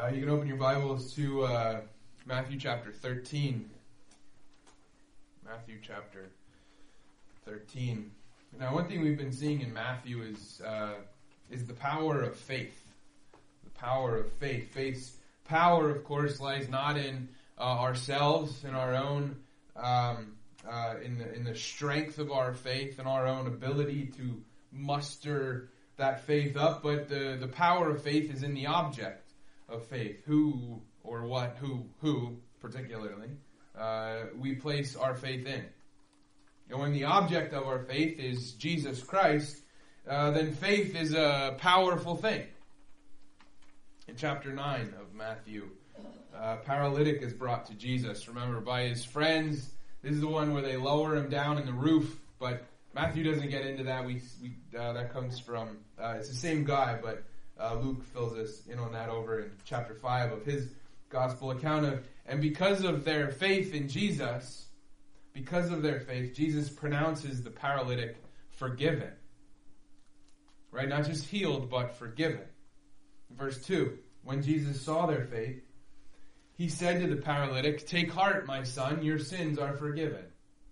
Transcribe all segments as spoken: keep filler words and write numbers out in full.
Uh, you can open your Bibles to uh, Matthew chapter thirteen. Matthew chapter thirteen. Now, one thing we've been seeing in Matthew is uh, is the power of faith. The power of faith. Faith's power, of course, lies not in uh, ourselves, in our own, um, uh, in the in the strength of our faith, and our own ability to muster that faith up, but the the power of faith is in the object of faith, who or what, who, who particularly, uh, we place our faith in. And when the object of our faith is Jesus Christ, uh, then faith is a powerful thing. In chapter nine of Matthew, a paralytic is brought to Jesus. Remember, by his friends. This is the one where they lower him down in the roof, but Matthew doesn't get into that. We, we uh, that comes from, uh, it's the same guy, but Uh, Luke fills us in on that over in chapter five of his gospel account of, and because of their faith in Jesus, because of their faith, Jesus pronounces the paralytic forgiven. Right? Not just healed, but forgiven. Verse two, when Jesus saw their faith, he said to the paralytic, "Take heart, my son, your sins are forgiven."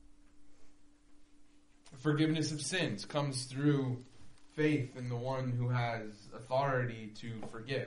Forgiveness of sins comes through faith in the one who has authority to forgive.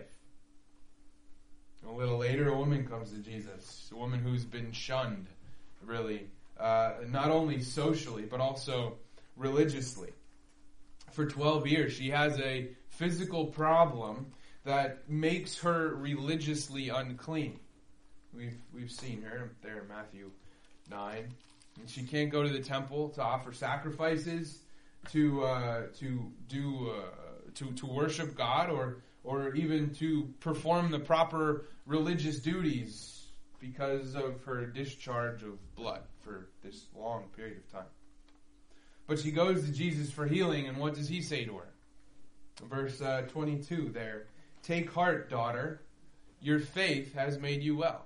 A little later, a woman comes to Jesus, a woman who's been shunned, really, uh, not only socially, but also religiously. For twelve years, she has a physical problem that makes her religiously unclean. We've we've seen her there in Matthew nine. And she can't go to the temple to offer sacrifices, to uh, to do uh, to to worship God, or or even to perform the proper religious duties because of her discharge of blood for this long period of time. But she goes to Jesus for healing, and what does he say to her? Verse uh, twenty-two there, "Take heart, daughter, your faith has made you well."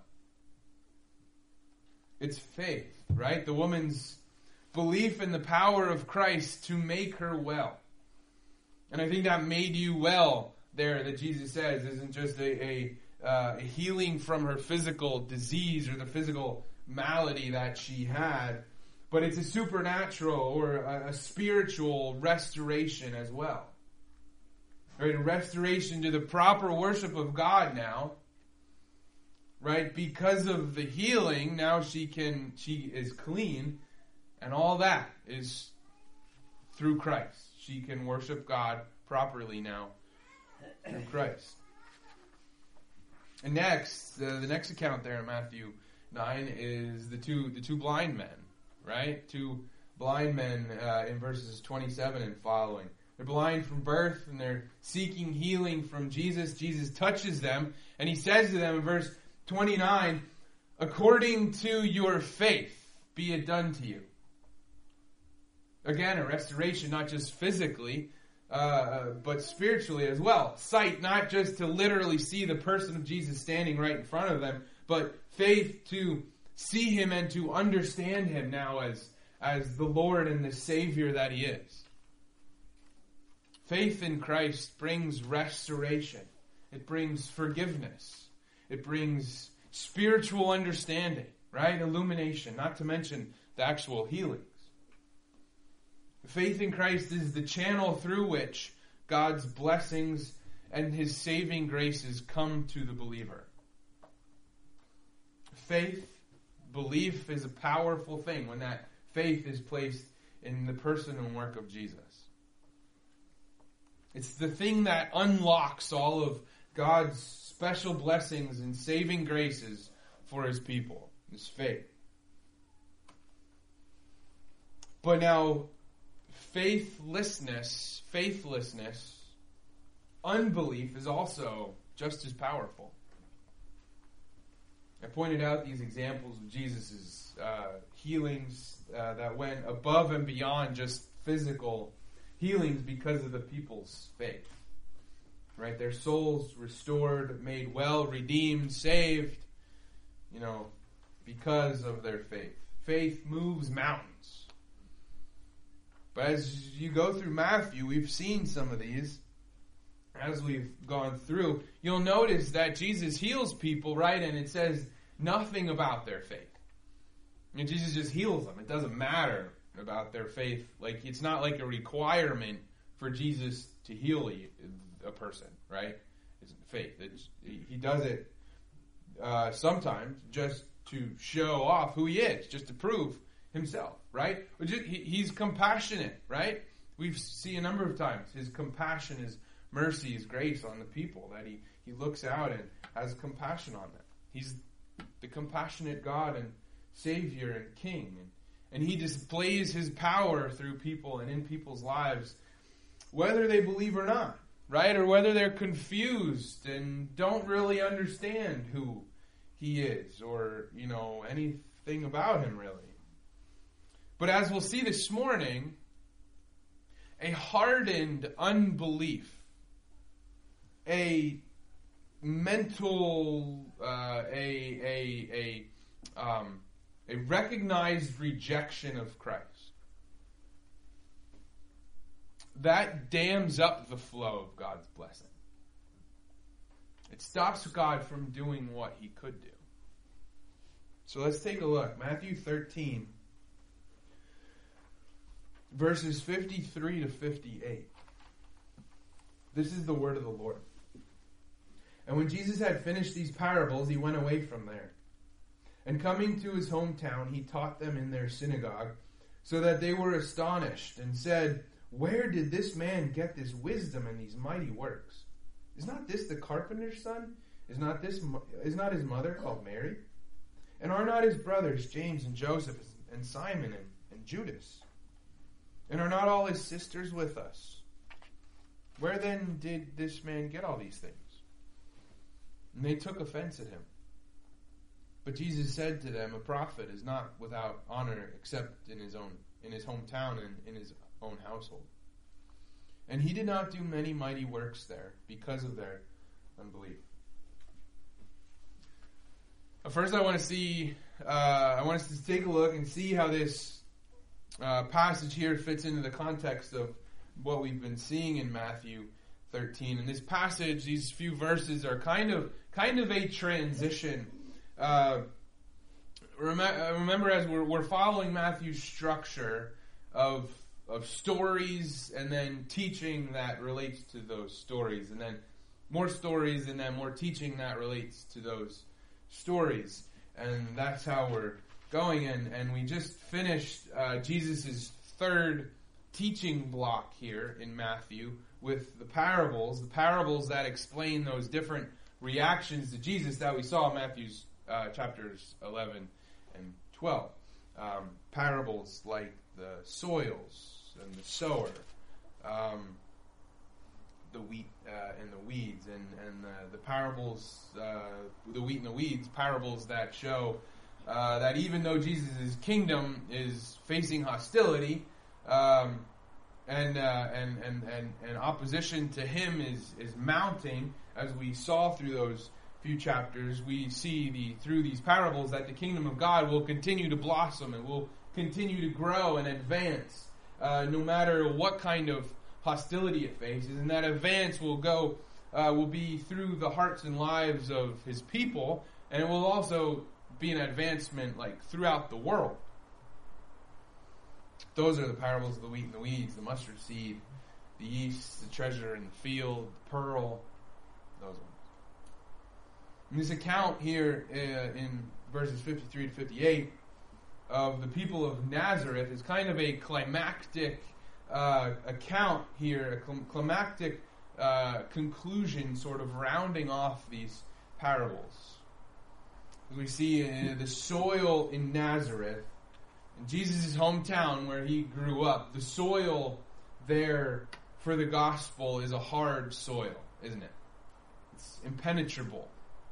It's faith, right? The woman's belief in the power of Christ to make her well. And I think that "made you well" there that Jesus says isn't just a, a, uh, a healing from her physical disease or the physical malady that she had, but it's a supernatural or a, a spiritual restoration as well. Right? A restoration to the proper worship of God now. Right? Because of the healing, now she can she is clean. And all that is through Christ. She can worship God properly now through Christ. And next, uh, the next account there in Matthew nine is the two the two blind men, right? Two blind men uh, in verses twenty-seven and following. They're blind from birth, and they're seeking healing from Jesus. Jesus touches them, and he says to them in verse twenty-nine, "According to your faith, be it done to you." Again, a restoration, not just physically, uh, but spiritually as well. Sight, not just to literally see the person of Jesus standing right in front of them, but faith to see him and to understand him now as, as the Lord and the Savior that he is. Faith in Christ brings restoration. It brings forgiveness. It brings spiritual understanding, right? Illumination, not to mention the actual healing. Faith in Christ is the channel through which God's blessings and his saving graces come to the believer. Faith, belief is a powerful thing when that faith is placed in the person and work of Jesus. It's the thing that unlocks all of God's special blessings and saving graces for his people, is faith. But now, faithlessness, faithlessness, unbelief is also just as powerful. I pointed out these examples of Jesus' uh, healings uh, that went above and beyond just physical healings because of the people's faith. Right? Their souls restored, made well, redeemed, saved, you know, because of their faith. Faith moves mountains. But as you go through Matthew, we've seen some of these. as we've gone through, you'll notice that Jesus heals people, right? And it says nothing about their faith. And Jesus just heals them. It doesn't matter about their faith. Like, it's not like a requirement for Jesus to heal a, a person, right? It's faith. It's, he does it uh, sometimes just to show off who he is, just to prove himself, right? He's compassionate, right? We see a number of times his compassion, his mercy, his grace on the people, that he, he looks out and has compassion on them. He's the compassionate God and Savior and King. And, and he displays his power through people and in people's lives, whether they believe or not, right? Or whether they're confused and don't really understand who he is or, you know, anything about him really. But as we'll see this morning, a hardened unbelief, a mental, uh, a a a um, a recognized rejection of Christ, that dams up the flow of God's blessing. It stops God from doing what he could do. So let's take a look. Matthew thirteen, verses fifty-three to fifty-eight. This is the word of the Lord. And when Jesus had finished these parables, he went away from there. And coming to his hometown, he taught them in their synagogue, so that they were astonished and said, "Where did this man get this wisdom and these mighty works? Is not this the carpenter's son? Is not this is not his mother called Mary? And are not his brothers James and Joseph and Simon and, and Judas? And are not all his sisters with us? Where then did this man get all these things?" And they took offense at him. But Jesus said to them, "A prophet is not without honor except in his own in his hometown and in his own household." And he did not do many mighty works there because of their unbelief. First, I want to see. Uh, I want us to take a look and see how this uh, passage here fits into the context of what we've been seeing in Matthew thirteen. And this passage, these few verses, are kind of kind of a transition. Uh, remember, remember, as we're, we're following Matthew's structure of of stories and then teaching that relates to those stories, and then more stories and then more teaching that relates to those stories, and that's how we're going. And, and we just finished uh, Jesus' third teaching block here in Matthew with the parables, the parables that explain those different reactions to Jesus that we saw in Matthew's uh, chapters eleven and twelve. Um, parables like the soils and the sower, um, the wheat uh, and the weeds, and, and the, the parables, uh, the wheat and the weeds, parables that show uh, that even though Jesus' kingdom is facing hostility, um, and, uh, and, and, and, and opposition to him is, is mounting, as we saw through those few chapters, we see the through these parables that the kingdom of God will continue to blossom and will continue to grow and advance, uh, no matter what kind of hostility it faces, and that advance will go uh, will be through the hearts and lives of his people, and it will also be an advancement like throughout the world. Those are the parables of the wheat and the weeds, the mustard seed, the yeast, the treasure in the field, the pearl, those ones. And this account here uh, in verses fifty-three to fifty-eight of the people of Nazareth is kind of a climactic uh, account here, a climactic uh, conclusion, sort of rounding off these parables. As we see uh, the soil in Nazareth, in Jesus' hometown where he grew up, the soil there for the gospel is a hard soil, isn't it? It's impenetrable.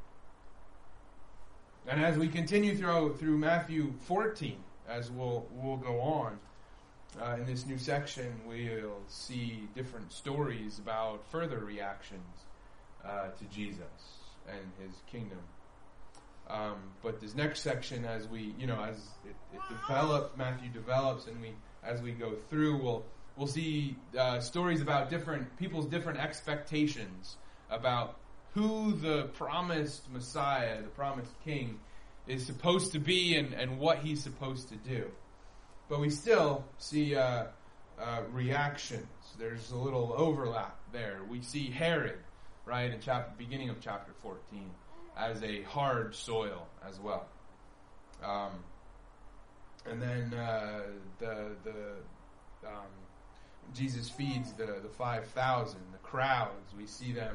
And as we continue through through Matthew fourteen, as we'll we'll go on uh, in this new section, we'll see different stories about further reactions uh, to Jesus and his kingdom. Um, but this next section, as we you know, as it, it develops, Matthew develops, and we as we go through, we'll we'll see uh, stories about different people's different expectations about who the promised Messiah, the promised King, is supposed to be and, and what he's supposed to do. But we still see uh, uh, reactions. There's a little overlap there. We see Herod, right, in chapter, beginning of chapter fourteen, as a hard soil as well. Um, and then uh, the the um, Jesus feeds the, the five thousand, the crowds. We see them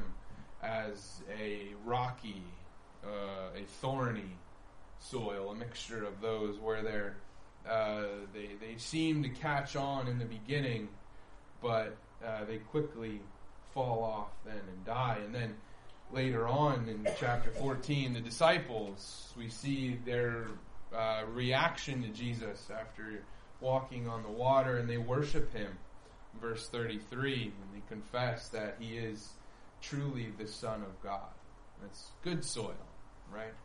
as a rocky, uh, a thorny soil, a mixture of those where they're uh, they they seem to catch on in the beginning, but uh, they quickly fall off then and die. And then later on in chapter fourteen, the disciples, we see their uh, reaction to Jesus after walking on the water, and they worship him. Verse thirty-three, and they confess that he is truly the Son of God. That's good soil, right?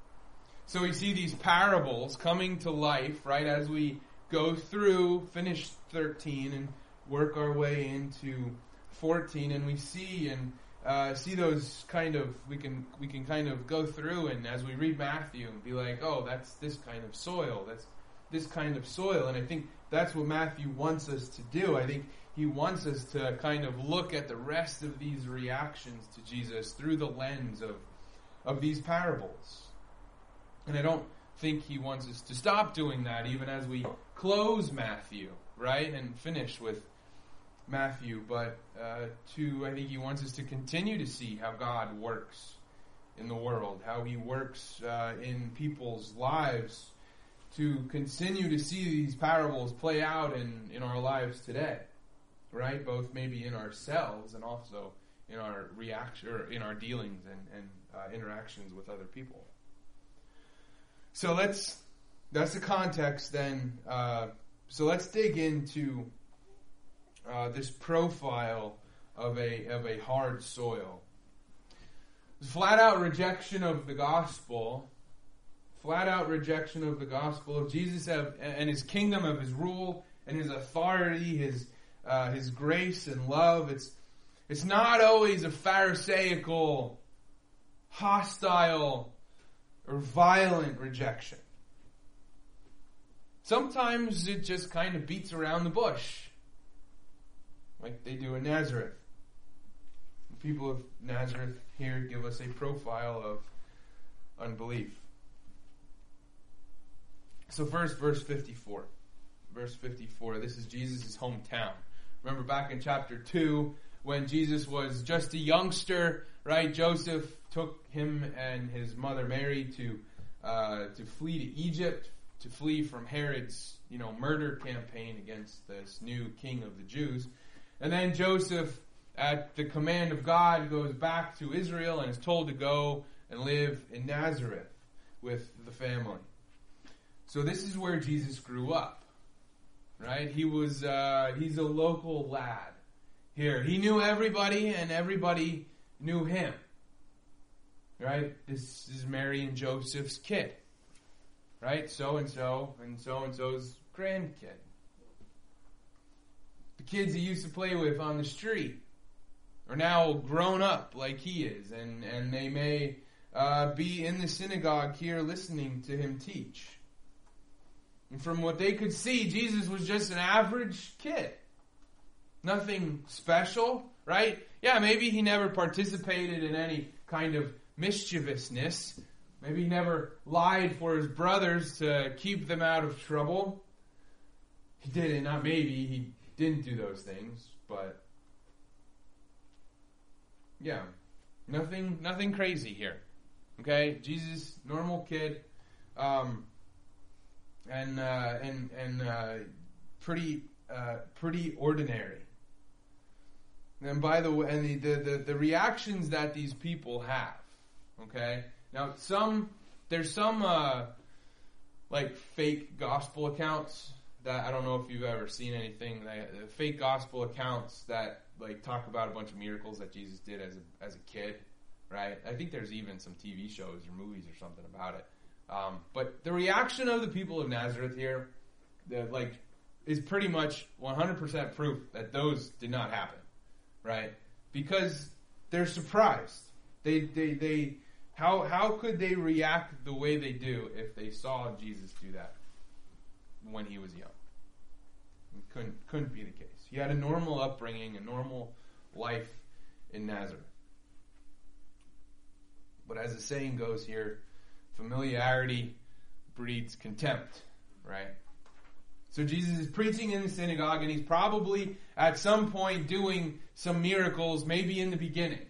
So we see these parables coming to life, right, as we go through, finish thirteen, and work our way into fourteen, and we see and uh, see those kind of, we can we can kind of go through, and as we read Matthew, and be like, oh, that's this kind of soil, that's this kind of soil, and I think that's what Matthew wants us to do. I think he wants us to kind of look at the rest of these reactions to Jesus through the lens of of these parables. And I don't think he wants us to stop doing that even as we close Matthew, right, and finish with Matthew. But uh, to, I think he wants us to continue to see how God works in the world, how he works uh, in people's lives, to continue to see these parables play out in, in our lives today, right? Both maybe in ourselves and also in our reaction, or in our dealings and, and uh, interactions with other people. So let's, that's the context then. Uh, so let's dig into uh, this profile of a of a hard soil. Flat out rejection of the gospel, flat out rejection of the gospel of Jesus have, and his kingdom, of his rule and his authority, his uh, his grace and love. It's it's not always a pharisaical, hostile, or violent rejection. Sometimes it just kind of beats around the bush, like they do in Nazareth. The people of Nazareth here give us a profile of unbelief. So first, verse fifty-four. Verse fifty-four, this is Jesus' hometown. Remember back in chapter two, when Jesus was just a youngster, right? Joseph took him and his mother Mary to uh, to flee to Egypt, to flee from Herod's, you know, murder campaign against this new king of the Jews. And then Joseph, at the command of God, goes back to Israel and is told to go and live in Nazareth with the family. So this is where Jesus grew up, right? He was uh, he's a local lad here. He knew everybody, and everybody knew him. Right? This is Mary and Joseph's kid. Right? So-and-so and so-and-so's grandkid. The kids he used to play with on the street are now grown up like he is, and, and they may uh, be in the synagogue here listening to him teach. And from what they could see, Jesus was just an average kid. Nothing special, right? Yeah, maybe he never participated in any kind of mischievousness. Maybe he never lied for his brothers to keep them out of trouble. He didn't, not maybe, he didn't do those things, but yeah, nothing nothing crazy here. Okay? Jesus, normal kid, um, and uh, and and uh, pretty uh, pretty ordinary. And by the way, and the, the, the, the reactions that these people have, okay? Now, some, there's some, uh, like, fake gospel accounts that, I don't know if you've ever seen anything, that, uh, fake gospel accounts that, like, talk about a bunch of miracles that Jesus did as a, as a kid, right? I think there's even some T V shows or movies or something about it. Um, but the reaction of the people of Nazareth here, the, like, is pretty much one hundred percent proof that those did not happen, right? Because they're surprised. They, they, they, how, how could they react the way they do if they saw Jesus do that when he was young? It couldn't, couldn't be the case. He had a normal upbringing, a normal life in Nazareth. But as the saying goes here, familiarity breeds contempt, right? So Jesus is preaching in the synagogue, and he's probably at some point doing some miracles, maybe in the beginning.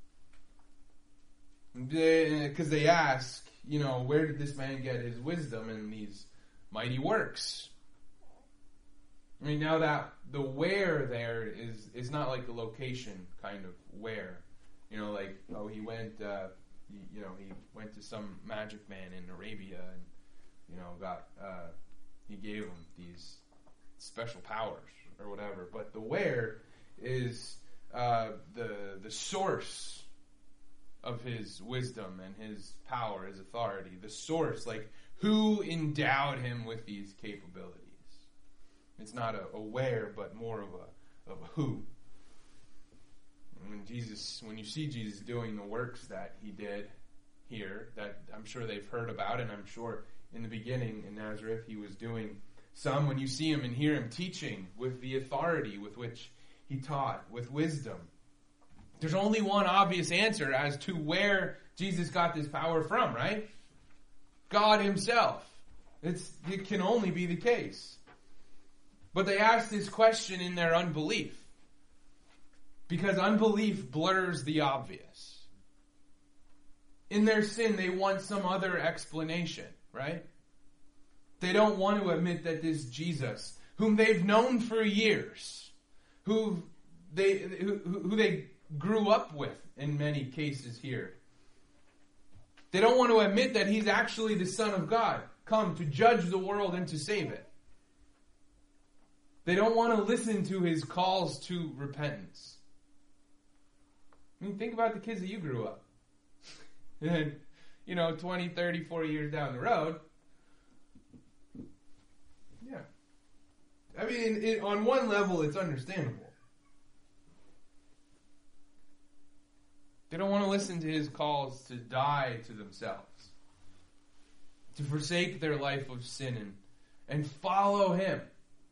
Because they ask, you know, where did this man get his wisdom and these mighty works? I mean, now that the where there is is not like the location kind of where. You know, like, oh, he went, uh, he, you know, he went to some magic man in Arabia and, you know, got, uh, he gave him these special powers or whatever. But the where is uh, the the source of his wisdom and his power, his authority. The source, like, who endowed him with these capabilities? It's not a, a where, but more of a of a who. And when Jesus, when you see Jesus doing the works that he did here, that I'm sure they've heard about, and I'm sure in the beginning in Nazareth he was doing some. When you see him and hear him teaching with the authority with which he taught, with wisdom, there's only one obvious answer as to where Jesus got this power from, right? God himself. It's, it can only be the case. But they ask this question in their unbelief. Because unbelief blurs the obvious. In their sin, they want some other explanation, right? They don't want to admit that this Jesus, whom they've known for years, who they who, who they grew up with in many cases here, they don't want to admit that he's actually the Son of God, come to judge the world and to save it. They don't want to listen to his calls to repentance. I mean, think about the kids that you grew up. And, you know, twenty, thirty, forty years down the road. Yeah. I mean, it, on one level, it's understandable. They don't want to listen to his calls to die to themselves, to forsake their life of sin and, and follow him.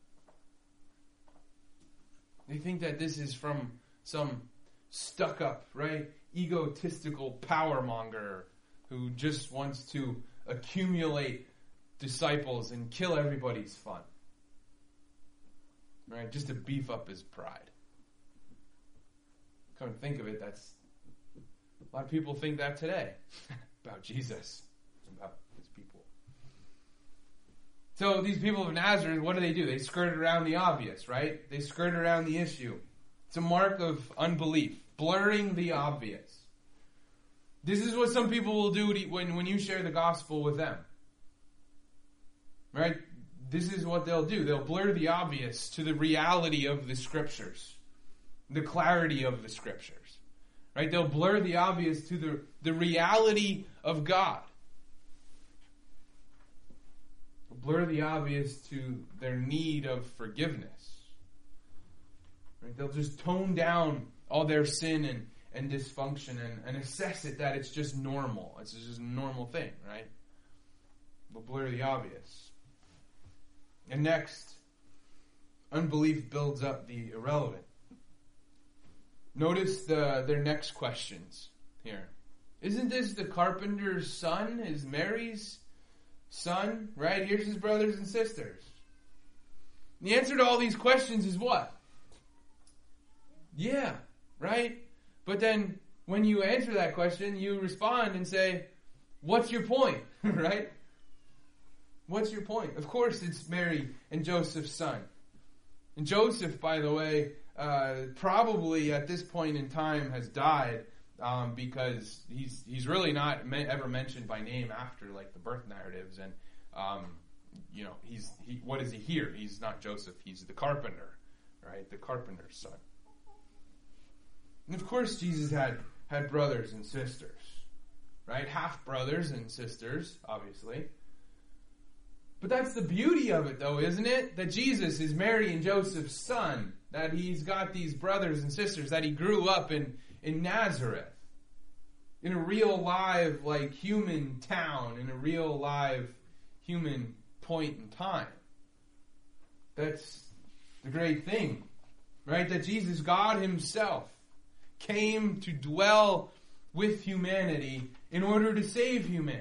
They think that this is from some stuck-up, right, egotistical power monger who just wants to accumulate disciples and kill everybody's fun. Right? Just to beef up his pride. Come to think of it, that's a lot of people think that today about Jesus, about his people. So these people of Nazareth, what do they do? They skirt around the obvious, right? They skirt around the issue. It's a mark of unbelief, blurring the obvious. This is what some people will do when, when you share the gospel with them. Right? This is what they'll do. They'll blur the obvious to the reality of the scriptures, the clarity of the scriptures. Right? They'll blur the obvious to the, the reality of God. Blur the obvious to their need of forgiveness. Right? They'll just tone down all their sin and, and dysfunction and, and assess it that it's just normal. It's just a normal thing, right? They'll blur the obvious. And next, unbelief builds up the irrelevant. Notice the their next questions here. Isn't this the carpenter's son? Is Mary's son? Right? Here's his brothers and sisters. The answer to all these questions is what? Yeah, right? But then when you answer that question, you respond and say, what's your point? Right? What's your point? Of course it's Mary and Joseph's son. And Joseph, by the way, uh, probably at this point in time has died um, because he's he's really not me- ever mentioned by name after like the birth narratives. And um, you know, he's he. What is he here? He's not Joseph. He's the carpenter, right? The carpenter's son. And of course, Jesus had had brothers and sisters, right? Half brothers and sisters, obviously. But that's the beauty of it, though, isn't it? That Jesus is Mary and Joseph's son. That he's got these brothers and sisters. That he grew up in, in Nazareth. In a real live, like, human town. In a real live human point in time. That's the great thing. Right? That Jesus, God himself, came to dwell with humanity in order to save humanity.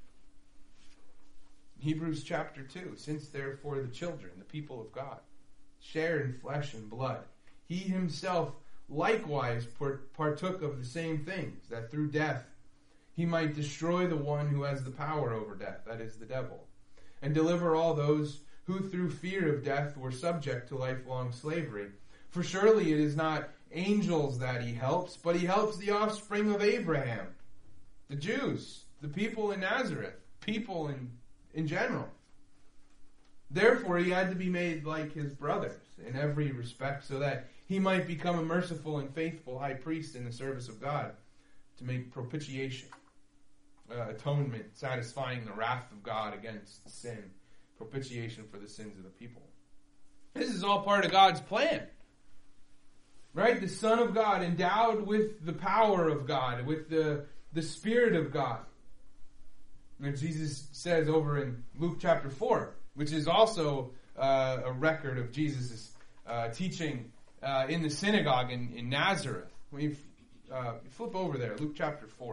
Hebrews chapter two, since therefore the children, the people of God, share in flesh and blood, he himself likewise partook of the same things, that through death he might destroy the one who has the power over death, that is the devil, and deliver all those who through fear of death were subject to lifelong slavery. For surely it is not angels that he helps, but he helps the offspring of Abraham, the Jews, the people in Nazareth, people in in general. Therefore, he had to be made like his brothers in every respect, so that he might become a merciful and faithful high priest in the service of God, to make propitiation, uh, atonement, satisfying the wrath of God against sin, propitiation for the sins of the people. This is all part of God's plan. Right? The Son of God, endowed with the power of God, with the, the Spirit of God. And Jesus says over in Luke chapter four, which is also uh, a record of Jesus' uh, teaching uh, in the synagogue in, in Nazareth. We uh, flip over there, Luke chapter four.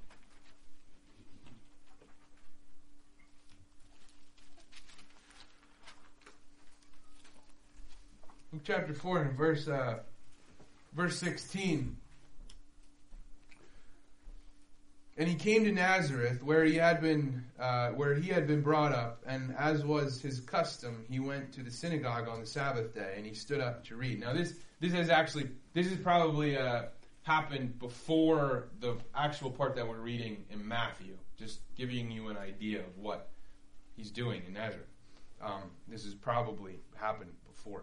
Luke chapter four and verse uh, verse sixteen. And he came to Nazareth, where he had been, uh, where he had been brought up, and as was his custom, he went to the synagogue on the Sabbath day, and he stood up to read. Now, this this has actually this has probably uh, happened before the actual part that we're reading in Matthew. Just giving you an idea of what he's doing in Nazareth. Um, this has probably happened before.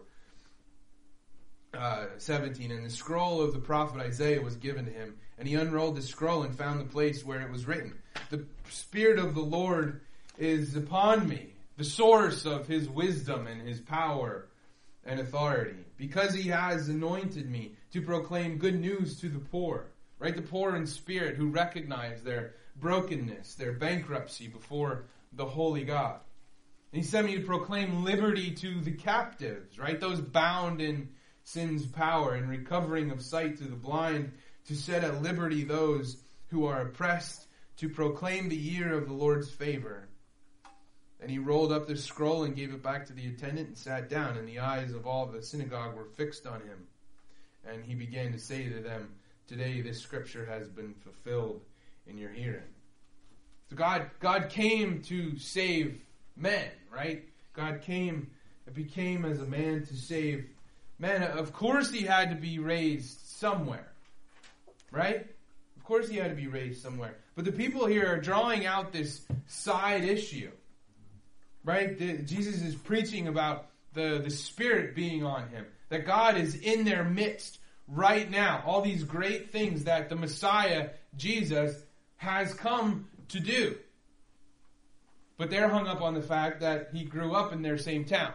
Uh, seventeen, and the scroll of the prophet Isaiah was given to him, and he unrolled the scroll and found the place where it was written, "The Spirit of the Lord is upon me, the source of his wisdom and his power and authority, because he has anointed me to proclaim good news to the poor," right? The poor in spirit who recognize their brokenness, their bankruptcy before the holy God. And he sent me to proclaim liberty to the captives, right? Those bound in sin's power, and recovering of sight to the blind, to set at liberty those who are oppressed, to proclaim the year of the Lord's favor. And he rolled up the scroll and gave it back to the attendant and sat down, and the eyes of all the synagogue were fixed on him. And he began to say to them, "Today this scripture has been fulfilled in your hearing." So God, God came to save men, right? God came, it became as a man to save man. Of course he had to be raised somewhere, right? Of course he had to be raised somewhere. But the people here are drawing out this side issue, right? The, Jesus is preaching about the, the Spirit being on him, that God is in their midst right now. All these great things that the Messiah, Jesus, has come to do. But they're hung up on the fact that he grew up in their same town.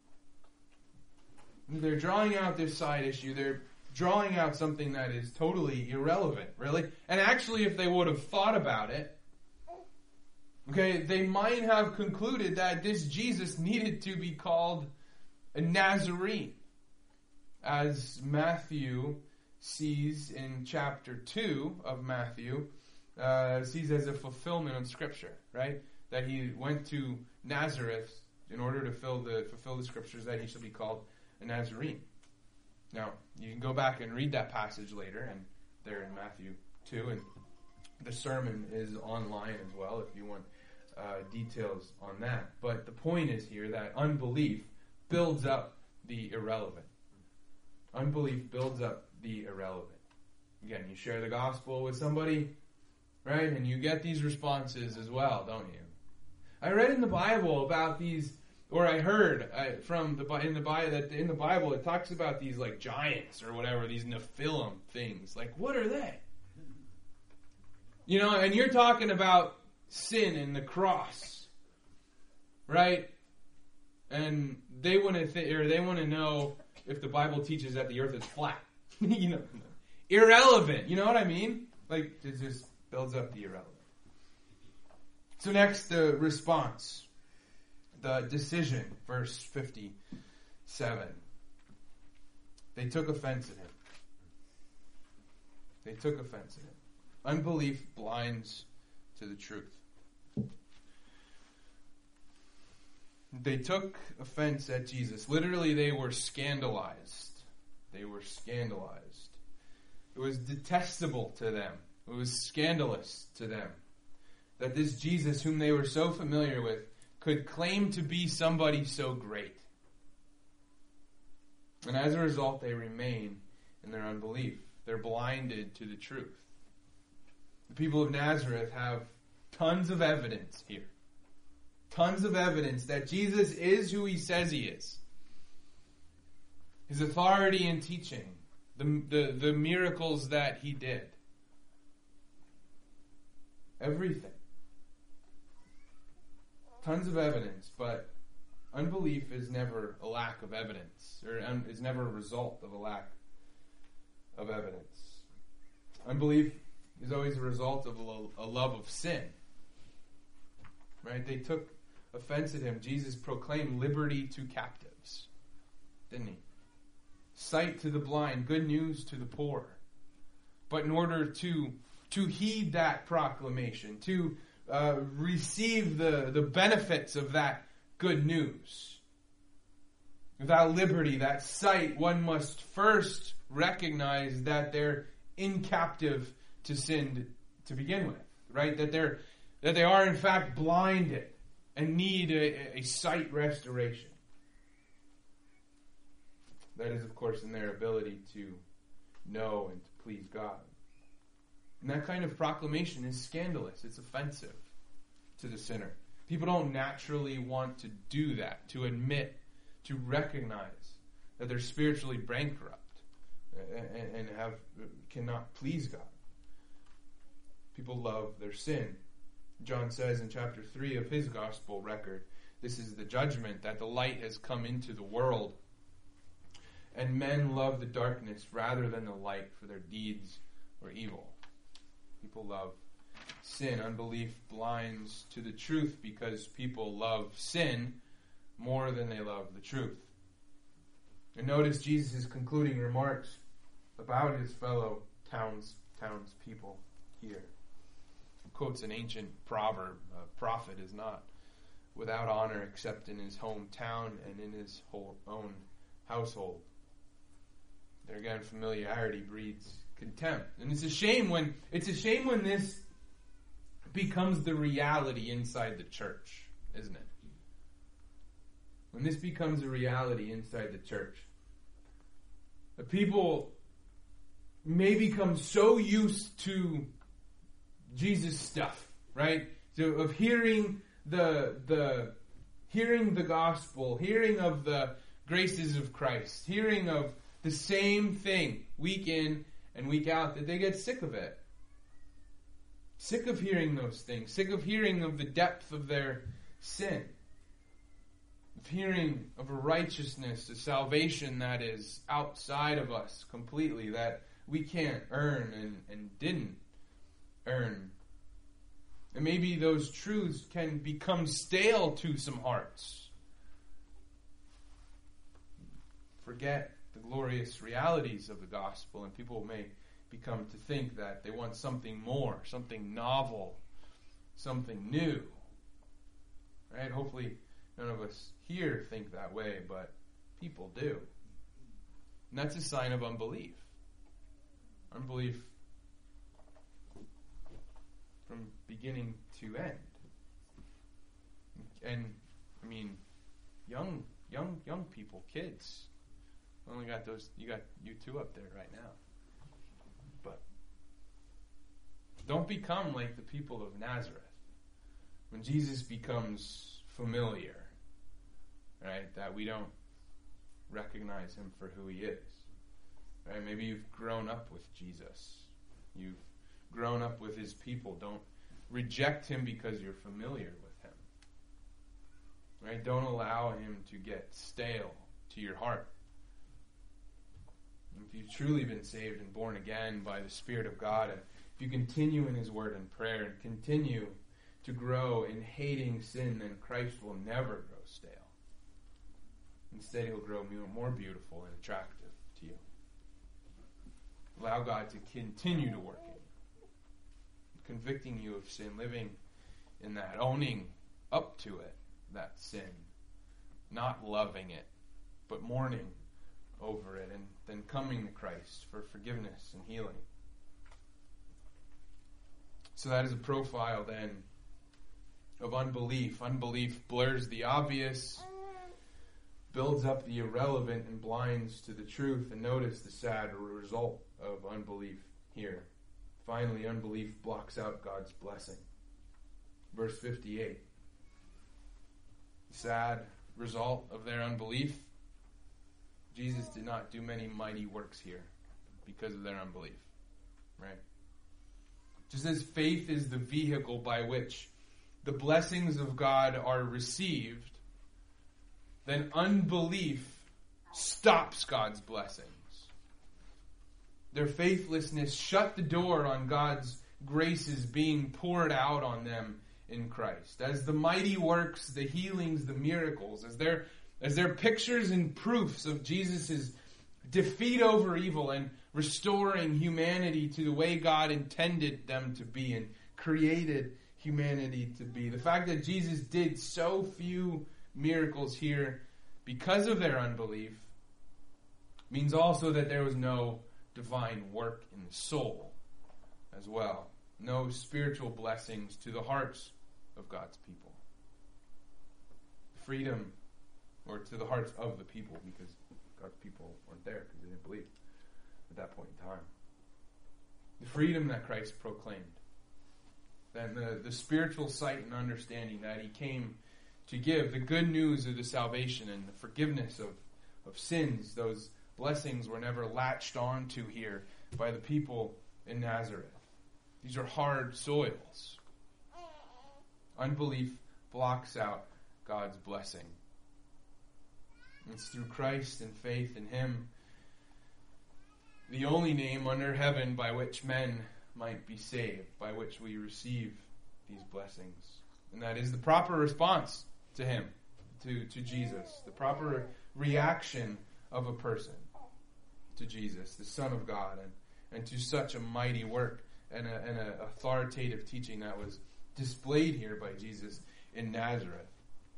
They're drawing out this side issue. They're drawing out something that is totally irrelevant, really. And actually, if they would have thought about it, okay, they might have concluded that this Jesus needed to be called a Nazarene, as Matthew sees in chapter two of Matthew, uh, sees as a fulfillment of Scripture, right? That he went to Nazareth in order to fill the, fulfill the Scriptures, that he should be called a Nazarene. Now, you can go back and read that passage later, and there in Matthew two, and the sermon is online as well if you want uh, details on that. But the point is here that unbelief builds up the irrelevant. Unbelief builds up the irrelevant. Again, you share the gospel with somebody, right, and you get these responses as well, don't you? I read in the Bible about these, or I heard uh, from the in the Bible that in the Bible it talks about these like giants or whatever, these Nephilim things. Like, what are they? You know, and you're talking about sin and the cross, right? And they want to th- or they want to know if the Bible teaches that the earth is flat. you know, irrelevant. You know what I mean? Like, it just builds up the irrelevant. So next, the response. The decision, verse fifty-seven. They took offense at him. They took offense at him. Unbelief blinds to the truth. They took offense at Jesus. Literally, they were scandalized. They were scandalized. It was detestable to them. It was scandalous to them that this Jesus, whom they were so familiar with, could claim to be somebody so great. And as a result, they remain in their unbelief. They're blinded to the truth. The people of Nazareth have tons of evidence here. Tons of evidence that Jesus is who he says he is. His authority in teaching. The, the, the miracles that he did. Everything. Tons of evidence, but unbelief is never a lack of evidence, or un- is never a result of a lack of evidence. Unbelief is always a result of a, lo- a love of sin. Right? They took offense at him. Jesus proclaimed liberty to captives, didn't he? Sight to the blind, good news to the poor. But in order to to heed that proclamation, to uh, receive the, the benefits of that good news, without liberty, that sight, one must first recognize that they're in captive to sin to begin with, right? That they're that they are in fact blinded and need a, a sight restoration. That is, of course, in their ability to know and to please God. And that kind of proclamation is scandalous. It's offensive to the sinner. People don't naturally want to do that, to admit, to recognize that they're spiritually bankrupt and have cannot please God. People love their sin. John says in chapter three of his gospel record, this is the judgment, that the light has come into the world, and men love the darkness rather than the light, for their deeds were evil. People love sin. Unbelief blinds to the truth because people love sin more than they love the truth. And notice Jesus' concluding remarks about his fellow towns townspeople here. He quotes an ancient proverb: a prophet is not without honor except in his hometown and in his whole own household. There again, familiarity breeds contempt. And it's a shame when it's a shame when this becomes the reality inside the church, isn't it? When this becomes a reality inside the church. The people may become so used to Jesus stuff, right? So of hearing the the hearing the gospel, hearing of the graces of Christ, hearing of the same thing week in and week out, that they get sick of it. Sick of hearing those things. Sick of hearing of the depth of their sin. Of hearing of a righteousness, a salvation that is outside of us completely, that we can't earn and, and didn't earn. And maybe those truths can become stale to some hearts. Forget the glorious realities of the gospel, and people may become to think that they want something more, something novel, something new. Right? Hopefully none of us here think that way, but people do. And that's a sign of unbelief. Unbelief from beginning to end. And, I mean, young, young, young people, kids. Only got those, you got you two up there right now. But don't become like the people of Nazareth. When Jesus becomes familiar, right, that we don't recognize him for who he is. Right? Maybe you've grown up with Jesus. You've grown up with his people. Don't reject him because you're familiar with him. Right? Don't allow him to get stale to your heart. If you've truly been saved and born again by the Spirit of God, and if you continue in his word and prayer and continue to grow in hating sin, then Christ will never grow stale. Instead, he'll grow more beautiful and attractive to you. Allow God to continue to work in you, convicting you of sin, living in that, owning up to it, that sin, not loving it, but mourning over it, and then coming to Christ for forgiveness and healing. So that is a profile then of unbelief. Unbelief blurs the obvious, builds up the irrelevant, and blinds to the truth. And notice the sad result of unbelief here. Finally, unbelief blocks out God's blessing. Verse fifty-eight. The sad result of their unbelief: Jesus did not do many mighty works here because of their unbelief. Right? Just as faith is the vehicle by which the blessings of God are received, then unbelief stops God's blessings. Their faithlessness shut the door on God's graces being poured out on them in Christ. As the mighty works, the healings, the miracles, as their as their pictures and proofs of Jesus' defeat over evil and restoring humanity to the way God intended them to be and created humanity to be. The fact that Jesus did so few miracles here because of their unbelief means also that there was no divine work in the soul as well. No spiritual blessings to the hearts of God's people. Freedom, or to the hearts of the people, because God's people weren't there because they didn't believe at that point in time. The freedom that Christ proclaimed. Then the, the spiritual sight and understanding that he came to give. The good news of the salvation and the forgiveness of, of sins. Those blessings were never latched onto here by the people in Nazareth. These are hard soils. Unbelief blocks out God's blessing. It's through Christ and faith in him, the only name under heaven by which men might be saved, by which we receive these blessings. And that is the proper response to him, to, to Jesus, the proper reaction of a person to Jesus, the Son of God, and, and to such a mighty work and a, and a authoritative teaching that was displayed here by Jesus in Nazareth.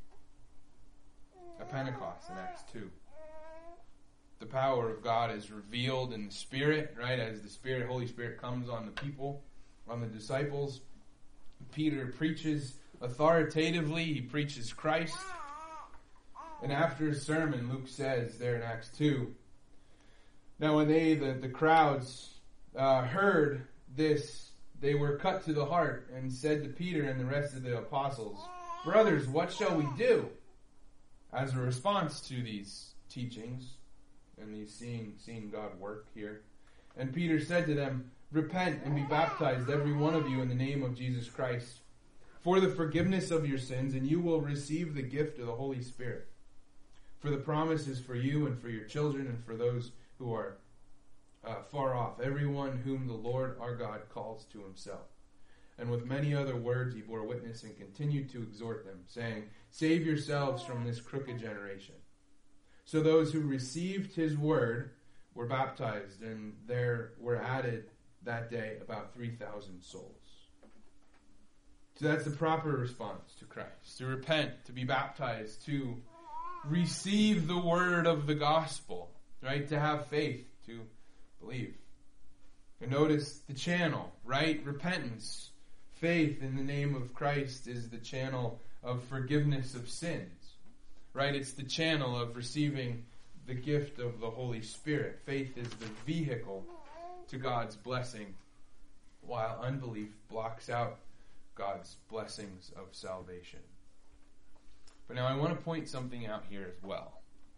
At Pentecost in Acts two. The power of God is revealed in the Spirit, right? As the Spirit, Holy Spirit comes on the people, on the disciples. Peter preaches authoritatively. He preaches Christ. And after his sermon, Luke says there in Acts two, now when they, the, the crowds, uh, heard this, they were cut to the heart and said to Peter and the rest of the apostles, brothers, what shall we do? As a response to these teachings and these seeing, seeing God work here. And Peter said to them, repent and be baptized, every one of you, in the name of Jesus Christ, for the forgiveness of your sins, and you will receive the gift of the Holy Spirit. For the promise is for you and for your children and for those who are uh, far off, everyone whom the Lord our God calls to himself. And with many other words he bore witness and continued to exhort them, saying, save yourselves from this crooked generation. So those who received his word were baptized, and there were added that day about three thousand souls. So that's the proper response to Christ. To repent, to be baptized, to receive the word of the gospel, right? To have faith, to believe. And notice the channel, right? Repentance. Faith in the name of Christ is the channel of forgiveness of sins, right? It's the channel of receiving the gift of the Holy Spirit. Faith is the vehicle to God's blessing, while unbelief blocks out God's blessings of salvation. But now I want to point something out here as well.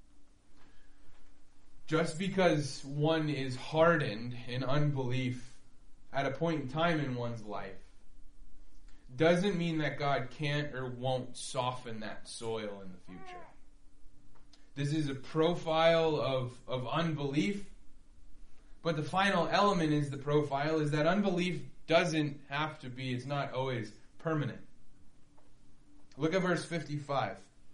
Just because one is hardened in unbelief at a point in time in one's life doesn't mean that God can't or won't soften that soil in the future. This is a profile of, of unbelief. But the final element is the profile is that unbelief doesn't have to be, it's not always permanent. Look at verse fifty-five.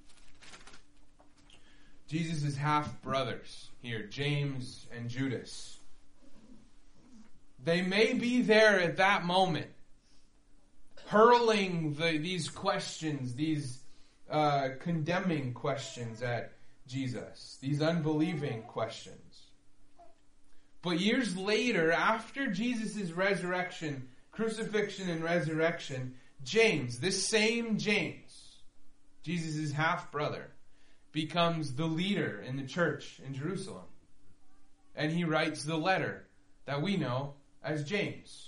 Jesus' half-brothers here, James and Judas. They may be there at that moment, hurling the, these questions, these uh, condemning questions at Jesus, these unbelieving questions. But years later, after Jesus' resurrection, crucifixion and resurrection, James, this same James, Jesus' half-brother, becomes the leader in the church in Jerusalem. And he writes the letter that we know as James.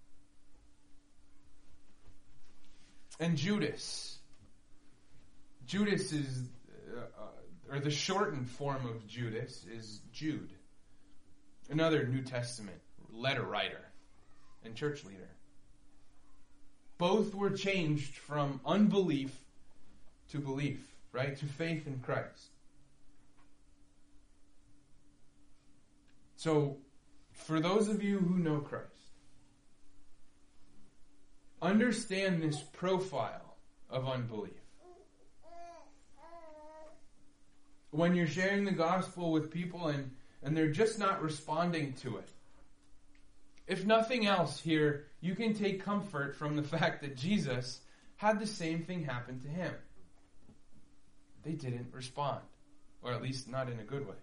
And Judas. Judas is, uh, or the shortened form of Judas is Jude. Another New Testament letter writer and church leader. Both were changed from unbelief to belief, right? To faith in Christ. So, for those of you who know Christ, understand this profile of unbelief. When you're sharing the gospel with people and And they're just not responding to it. If nothing else here, you can take comfort from the fact that Jesus had the same thing happen to him. They didn't respond. Or at least not in a good way.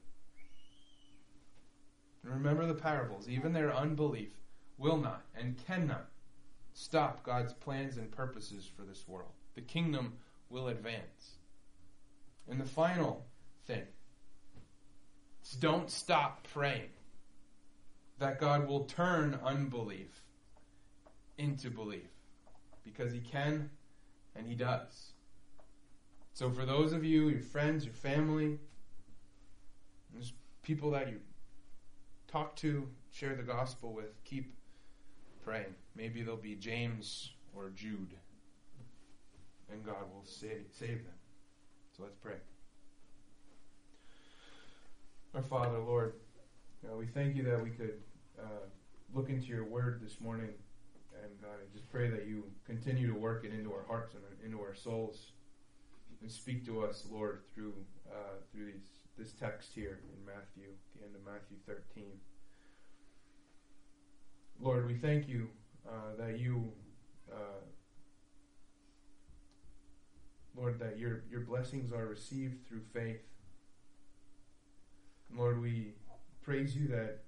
And remember the parables. Even their unbelief will not and cannot stop God's plans and purposes for this world. The kingdom will advance. And the final thing, don't stop praying that God will turn unbelief into belief. Because he can and he does. So for those of you, your friends, your family, there's people that you talk to, share the gospel with, keep praying. Maybe they'll be James or Jude. And God will save, save them. So let's pray. Our Father, Lord, uh, we thank you that we could uh, look into your word this morning. And God, I just pray that you continue to work it into our hearts and into our souls. And speak to us, Lord, through uh, through these, this text here in Matthew, the end of Matthew thirteen. Lord, we thank you uh, that you, uh, Lord, that your, your blessings are received through faith. Lord, we praise you that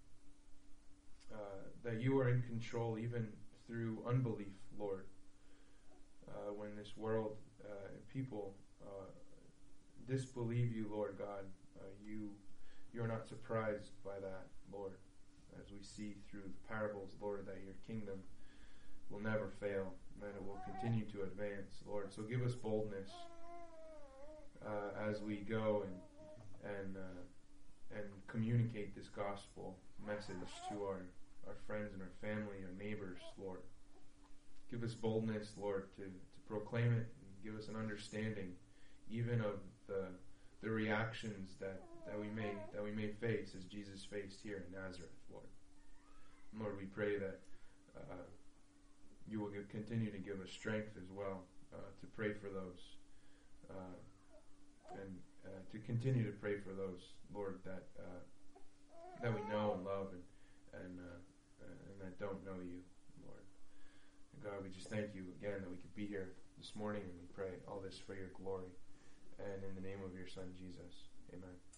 uh, that you are in control even through unbelief, Lord. Uh, when this world uh, and people uh, disbelieve you, Lord God, uh, you you are not surprised by that, Lord. As we see through the parables, Lord, that your kingdom will never fail, that it will continue to advance, Lord. So give us boldness uh, as we go and and. Uh, and communicate this gospel message to our, our friends and our family, our neighbors, Lord. Give us boldness, Lord, to, to proclaim it, and give us an understanding even of the the reactions that, that we may that we may face as Jesus faced here in Nazareth, Lord. And Lord, we pray that uh, you will give, continue to give us strength as well uh, to pray for those uh, and Uh, to continue to pray for those, Lord, that uh, that we know and love and and, uh, and that don't know you, Lord. And God, we just thank you again that we could be here this morning, and we pray all this for your glory. And in the name of your Son, Jesus, amen.